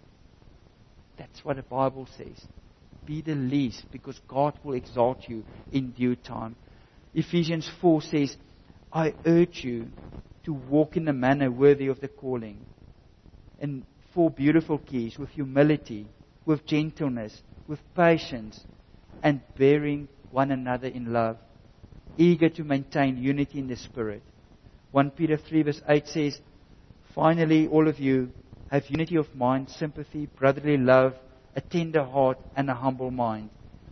Speaker 1: That's what the Bible says. Be the least, because God will exalt you in due time. Ephesians four says, I urge you to walk in a manner worthy of the calling. And four beautiful keys: with humility, with gentleness, with patience, and bearing one another in love, eager to maintain unity in the Spirit. First Peter three verse eight says, finally, all of you have unity of mind, sympathy, brotherly love, a tender heart, and a humble mind.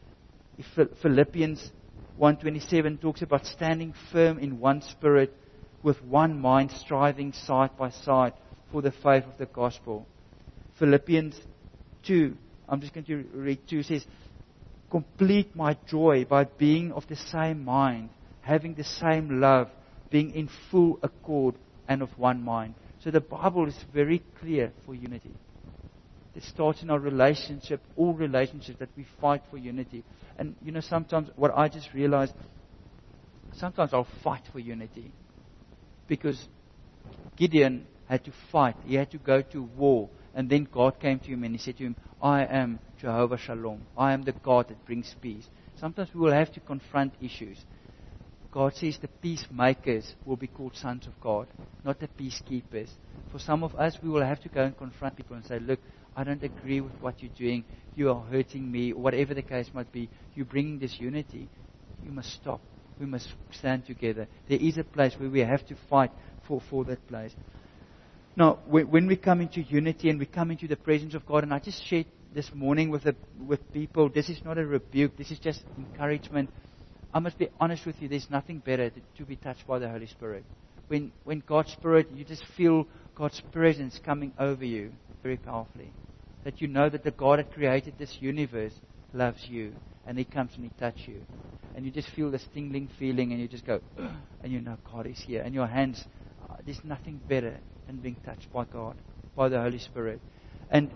Speaker 1: Philippians one twenty-seven talks about standing firm in one spirit, with one mind, striving side by side for the faith of the gospel. Philippians two, I'm just going to read two, says, complete my joy by being of the same mind, having the same love, being in full accord and of one mind. So the Bible is very clear for unity. It starts in our relationship, all relationships, that we fight for unity. And you know, sometimes what I just realized, sometimes I'll fight for unity. Because Gideon had to fight. He had to go to war. And then God came to him and He said to him, I am Jehovah Shalom. I am the God that brings peace. Sometimes we will have to confront issues. God says the peacemakers will be called sons of God, not the peacekeepers. For some of us, we will have to go and confront people and say, look, I don't agree with what you're doing. You are hurting me, or whatever the case might be. You're bringing disunity. You must stop. We must stand together. There is a place where we have to fight for, for that place. Now, when we come into unity and we come into the presence of God, and I just shared this morning with the, with people, this is not a rebuke, this is just encouragement. I must be honest with you, there's nothing better to, to be touched by the Holy Spirit. When, when God's Spirit, you just feel God's presence coming over you very powerfully. That you know that the God that created this universe loves you, and He comes and He touches you. And you just feel this tingling feeling, and you just go, and you know God is here. And your hands, uh, there's nothing better than being touched by God, by the Holy Spirit. And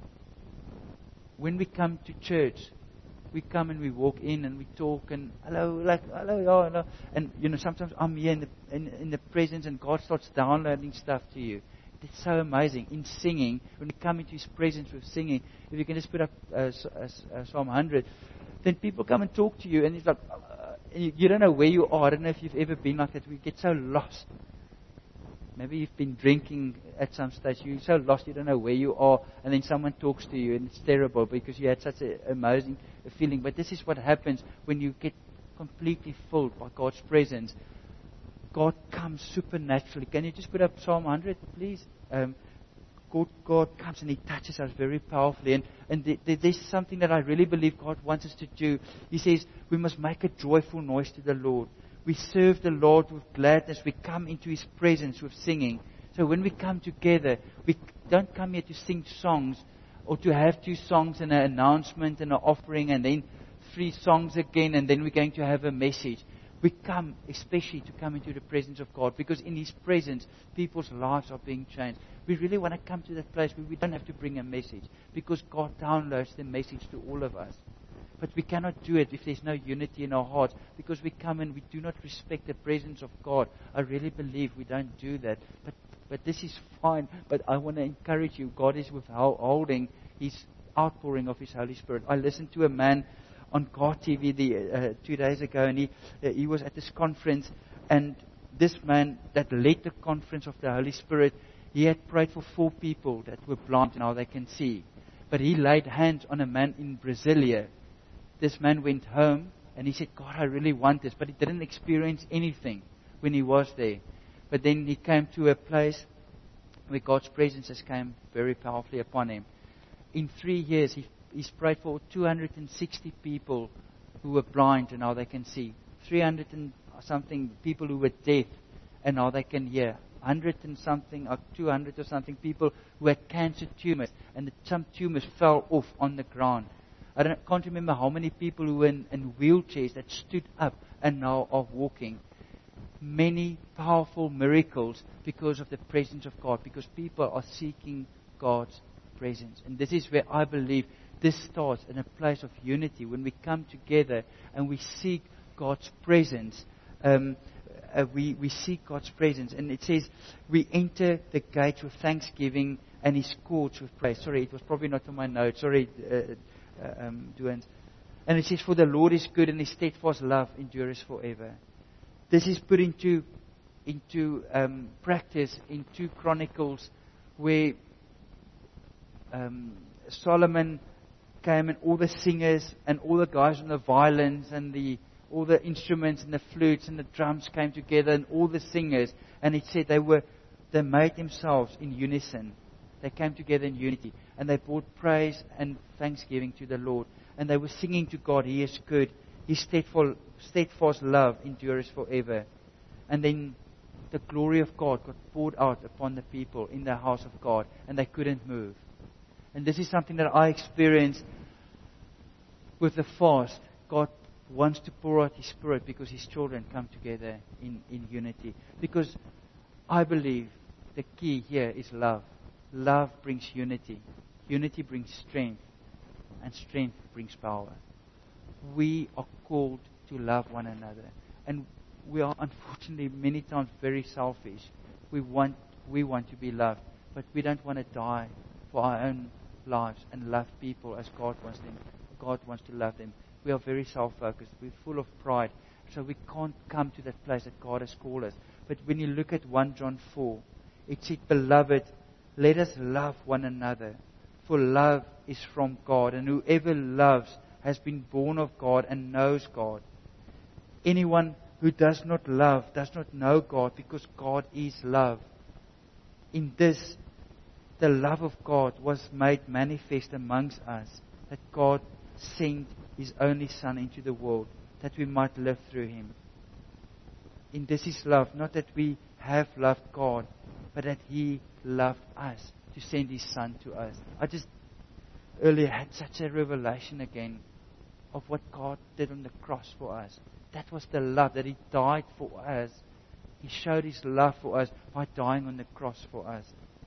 Speaker 1: when we come to church, we come and we walk in and we talk and hello, like hello, yeah, hello. And you know, sometimes I'm here in the in, in the presence, and God starts downloading stuff to you. It's so amazing. In singing, when we come into His presence with singing, if you can just put up uh, uh, uh, Psalm one hundred, then people come and talk to you, and it's like uh, you, you don't know where you are. I don't know if you've ever been like that. We get so lost. Maybe you've been drinking at some stage. You're so lost, you don't know where you are. And then someone talks to you, and it's terrible because you had such an amazing feeling. But this is what happens when you get completely filled by God's presence. God comes supernaturally. Can you just put up Psalm one hundred, please? Um, God, God comes and He touches us very powerfully. And, and th- th- there's something that I really believe God wants us to do. He says we must make a joyful noise to the Lord. We serve the Lord with gladness. We come into His presence with singing. So when we come together, we don't come here to sing songs or to have two songs and an announcement and an offering and then three songs again, and then we're going to have a message. We come especially to come into the presence of God, because in His presence, people's lives are being changed. We really want to come to that place where we don't have to bring a message, because God downloads the message to all of us. But we cannot do it if there's no unity in our hearts, because we come and we do not respect the presence of God. I really believe we don't do that. But but this is fine. But I want to encourage you. God is withholding His outpouring of His Holy Spirit. I listened to a man on God T V the, uh, two days ago, and he uh, he was at this conference, and this man that led the conference of the Holy Spirit, he had prayed for four people that were blind and now they can see. But he laid hands on a man in Brasilia. This man went home and he said, God, I really want this. But he didn't experience anything when he was there. But then he came to a place where God's presence has come very powerfully upon him. In three years, he, he's prayed for two hundred sixty people who were blind and now they can see. three hundred and something people who were deaf and now they can hear. one hundred and something, or two hundred or something people who had cancer tumors, and the, some tumors fell off on the ground. I don't, can't remember how many people who were in, in wheelchairs that stood up and now are walking. Many powerful miracles because of the presence of God, because people are seeking God's presence. And this is where I believe this starts in a place of unity. When we come together and we seek God's presence, um, uh, we, we seek God's presence. And it says, we enter the gates with thanksgiving and His courts with praise. Sorry, it was probably not on my notes. Sorry, uh, uh, um, Duane. And it says, for the Lord is good and His steadfast love endures forever. This is put into into um, practice in two Chronicles, where um, Solomon came and all the singers and all the guys on the violins and the all the instruments and the flutes and the drums came together, and all the singers, and it said they were they made themselves in unison. They came together in unity, and they brought praise and thanksgiving to the Lord, and they were singing to God, He is good. His steadfast, steadfast love endures forever. And then the glory of God got poured out upon the people in the house of God, and they couldn't move. And this is something that I experienced with the fast. God wants to pour out His Spirit because His children come together in, in unity. Because I believe the key here is love. Love brings unity. Unity brings strength. And strength brings power. We are called to love one another. And we are unfortunately many times very selfish. We want we want to be loved, but we don't want to die for our own lives and love people as God wants them. God wants to love them. We are very self-focused. We're full of pride. So we can't come to that place that God has called us. But when you look at First John four, it said, Beloved, let us love one another. For love is from God, and whoever loves has been born of God and knows God. Anyone who does not love does not know God, because God is love. In this, the love of God was made manifest amongst us, that God sent His only Son into the world, that we might live through Him. In this is love, not that we have loved God, but that He loved us to send His Son to us. I just earlier had such a revelation again of what God did on the cross for us. That was the love, that He died for us. He showed His love for us by dying on the cross for us.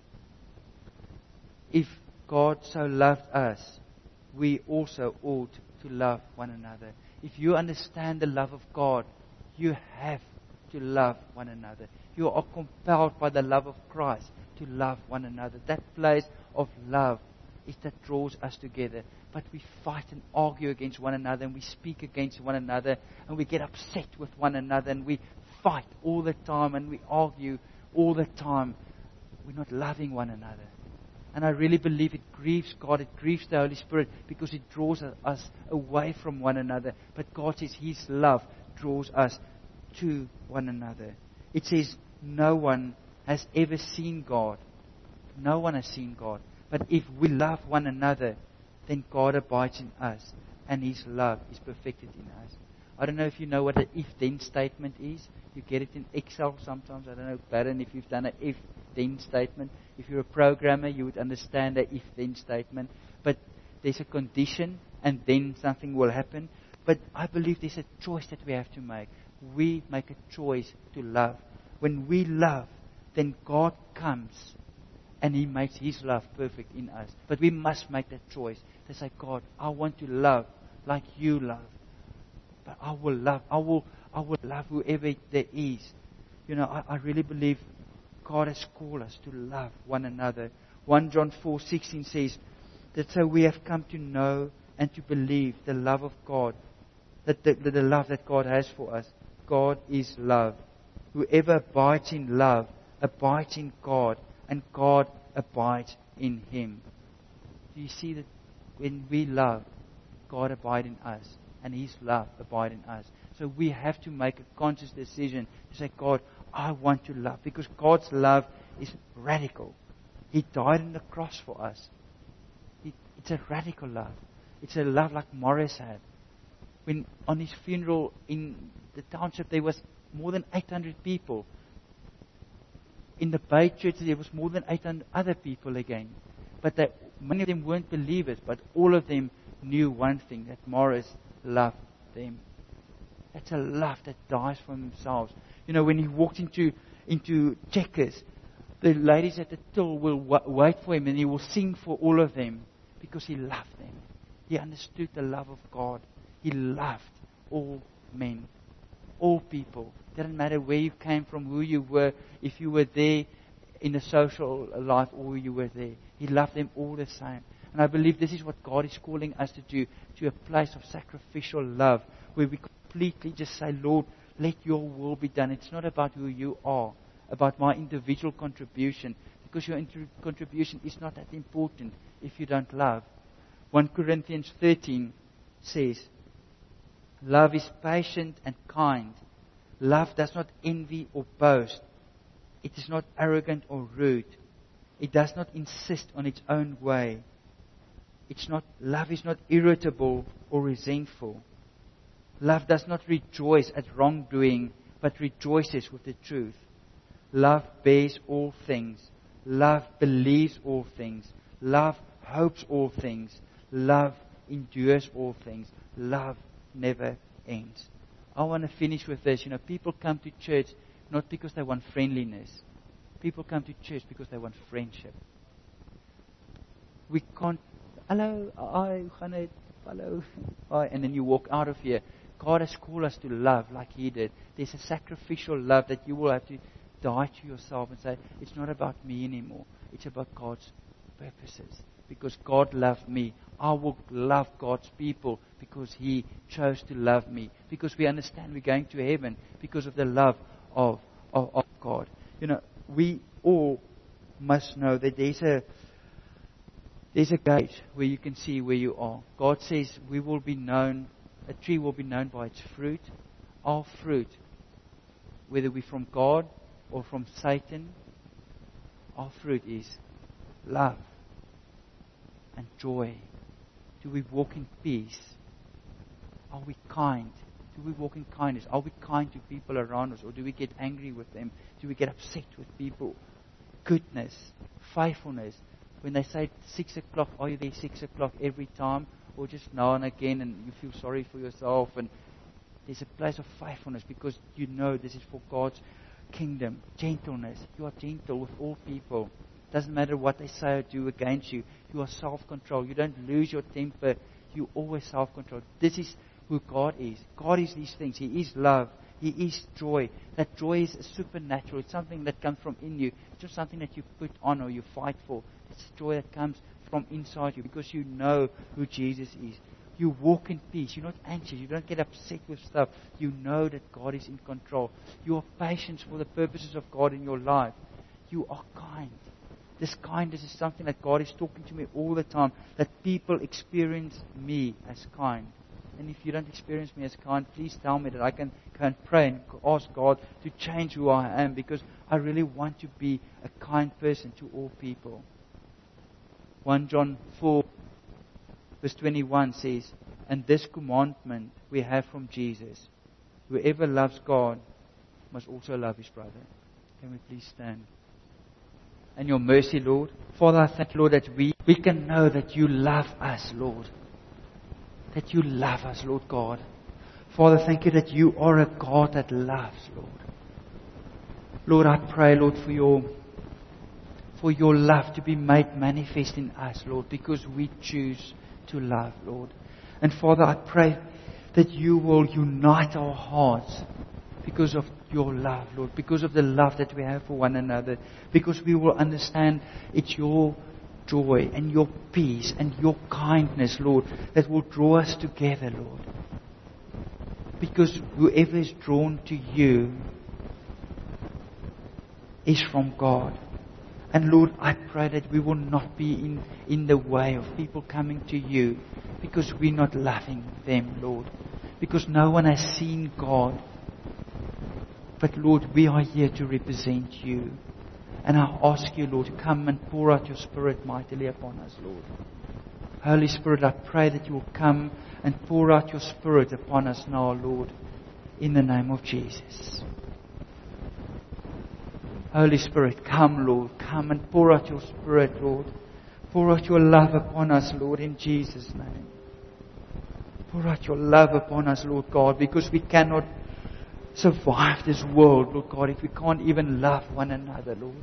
Speaker 1: If God so loved us, we also ought to love one another. If you understand the love of God, you have to love one another. You are compelled by the love of Christ to love one another. That place of love is that draws us together. But we fight and argue against one another, and we speak against one another, and we get upset with one another, and we fight all the time, and we argue all the time. We're not loving one another. And I really believe it grieves God, it grieves the Holy Spirit, because it draws us away from one another. But God says His love draws us to one another. It says no one has ever seen God. No one has seen God. But if we love one another, then God abides in us, and His love is perfected in us. I don't know if you know what an if-then statement is. You get it in Excel sometimes. I don't know, Baron, if you've done an if-then statement. If you're a programmer, you would understand an if-then statement. But there's a condition, and then something will happen. But I believe there's a choice that we have to make. we make a choice to love. When we love, then God comes and He makes His love perfect in us. But we must make that choice to say, God, I want to love like You love. But I will love, I will, I will love whoever there is. You know, I, I really believe God has called us to love one another. First John four sixteen says that so we have come to know and to believe the love of God, that the, the, the love that God has for us. God is love. Whoever abides in love abides in God, and God abides in him. Do you see that when we love, God abides in us, and His love abides in us? So we have to make a conscious decision to say, God, I want to love, because God's love is radical. He died on the cross for us. It, it's a radical love. It's a love like Morris had. When on his funeral in the township, there was more than eight hundred people. In the Bay Church, there was more than eight hundred other people again. But they, many of them weren't believers, but all of them knew one thing, that Morris loved them. That's a love that dies for themselves. You know, when he walked into into Checkers, the ladies at the till will w- wait for him, and he will sing for all of them because he loved them. He understood the love of God. He loved all men, all people. It doesn't matter where you came from, who you were, if you were there in a social life or you were there. He loved them all the same. And I believe this is what God is calling us to do, to a place of sacrificial love, where we completely just say, Lord, let Your will be done. It's not about who You are, about my individual contribution, because your inter- contribution is not that important if you don't love. First Corinthians thirteen says, love is patient and kind. Love does not envy or boast. It is not arrogant or rude. It does not insist on its own way. It's not, love is not irritable or resentful. Love does not rejoice at wrongdoing, but rejoices with the truth. Love bears all things. Love believes all things. Love hopes all things. Love endures all things. Love never ends. I want to finish with this. You know, people come to church not because they want friendliness. People come to church because they want friendship. We can't, hello, hi, Janet, hello, hi, and then you walk out of here. God has called us to love like He did. There's a sacrificial love that you will have to die to yourself and say, it's not about me anymore. It's about God's purposes. Because God loved me. I will love God's people because He chose to love me. Because we understand we're going to heaven because of the love of, of, of God. You know, we all must know that there's a there's a gate where you can see where you are. God says we will be known, a tree will be known by its fruit. Our fruit, whether we're from God or from Satan, our fruit is love and joy. Do we walk in peace? Are we kind? Do we walk in kindness? Are we kind to people around us? Or do we get angry with them? Do we get upset with people? Goodness, faithfulness. When they say six o'clock, are you there six o'clock every time? Or just now and again and you feel sorry for yourself? And there's a place of faithfulness because you know this is for God's kingdom. Gentleness. You are gentle with all people. Doesn't matter what they say or do against you. You are self-control. You don't lose your temper. You always self-control. This is who God is. God is these things. He is love. He is joy. That joy is supernatural. It's something that comes from in you. It's not something that you put on or you fight for. It's joy that comes from inside you because you know who Jesus is. You walk in peace. You're not anxious. You don't get upset with stuff. You know that God is in control. You are patient for the purposes of God in your life. You are kind. This kindness is something that God is talking to me all the time, that people experience me as kind. And if you don't experience me as kind, please tell me that I can, can pray and ask God to change who I am, because I really want to be a kind person to all people. First John four verse twenty-one says, and this commandment we have from Jesus, whoever loves God must also love his brother. Can we please stand? And your mercy, Lord. Father, I thank you, Lord, that we, we can know that you love us, Lord. That you love us, Lord God. Father, thank you that you are a God that loves, Lord. Lord, I pray, Lord, for your, for your love to be made manifest in us, Lord, because we choose to love, Lord. And Father, I pray that you will unite our hearts because of your love, Lord, because of the love that we have for one another, because we will understand it's your joy and your peace and your kindness, Lord, that will draw us together, Lord. Because whoever is drawn to you is from God. And Lord, I pray that we will not be in, in the way of people coming to you because we're not loving them, Lord. Because no one has seen God. But Lord, we are here to represent you. And I ask you, Lord, to come and pour out your Spirit mightily upon us, Lord. Holy Spirit, I pray that you will come and pour out your Spirit upon us now, Lord, in the name of Jesus. Holy Spirit, come, Lord. Come and pour out your Spirit, Lord. Pour out your love upon us, Lord, in Jesus' name. Pour out your love upon us, Lord God, because we cannot survive this world, Lord God, if we can't even love one another, Lord.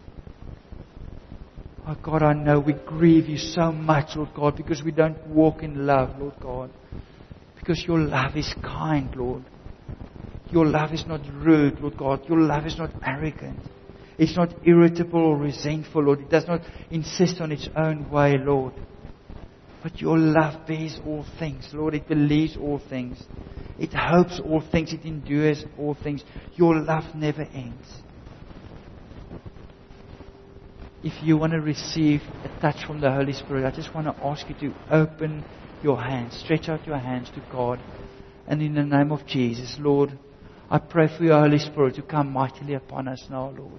Speaker 1: Oh God, I know we grieve you so much, Lord God, because we don't walk in love, Lord God. Because your love is kind, Lord. Your love is not rude, Lord God. Your love is not arrogant. It's not irritable or resentful, Lord. It does not insist on its own way, Lord. But your love bears all things, Lord. It believes all things. It hopes all things. It endures all things. Your love never ends. If you want to receive a touch from the Holy Spirit, I just want to ask you to open your hands. Stretch out your hands to God. And in the name of Jesus, Lord, I pray for your Holy Spirit to come mightily upon us now, Lord.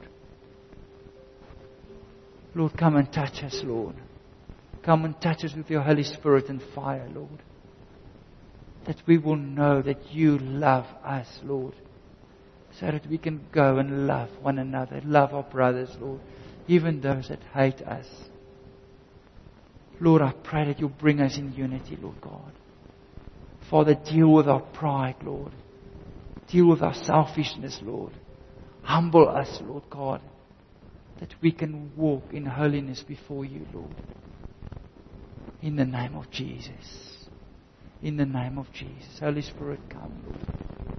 Speaker 1: Lord, come and touch us, Lord. Come and touch us with your Holy Spirit and fire, Lord. That we will know that you love us, Lord. So that we can go and love one another, love our brothers, Lord. Even those that hate us. Lord, I pray that you'll bring us in unity, Lord God. Father, deal with our pride, Lord. Deal with our selfishness, Lord. Humble us, Lord God. That we can walk in holiness before you, Lord. In the name of Jesus. In the name of Jesus. Holy Spirit, come, Lord.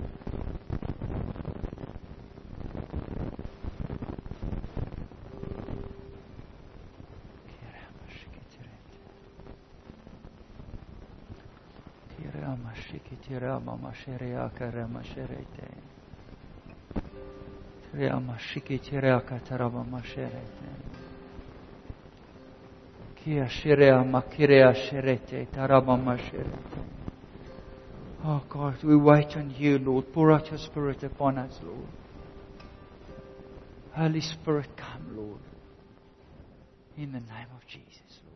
Speaker 1: Oh God, we wait on you, Lord. Pour out your Spirit upon us, Lord. Holy Spirit, come, Lord. In the name of Jesus, Lord.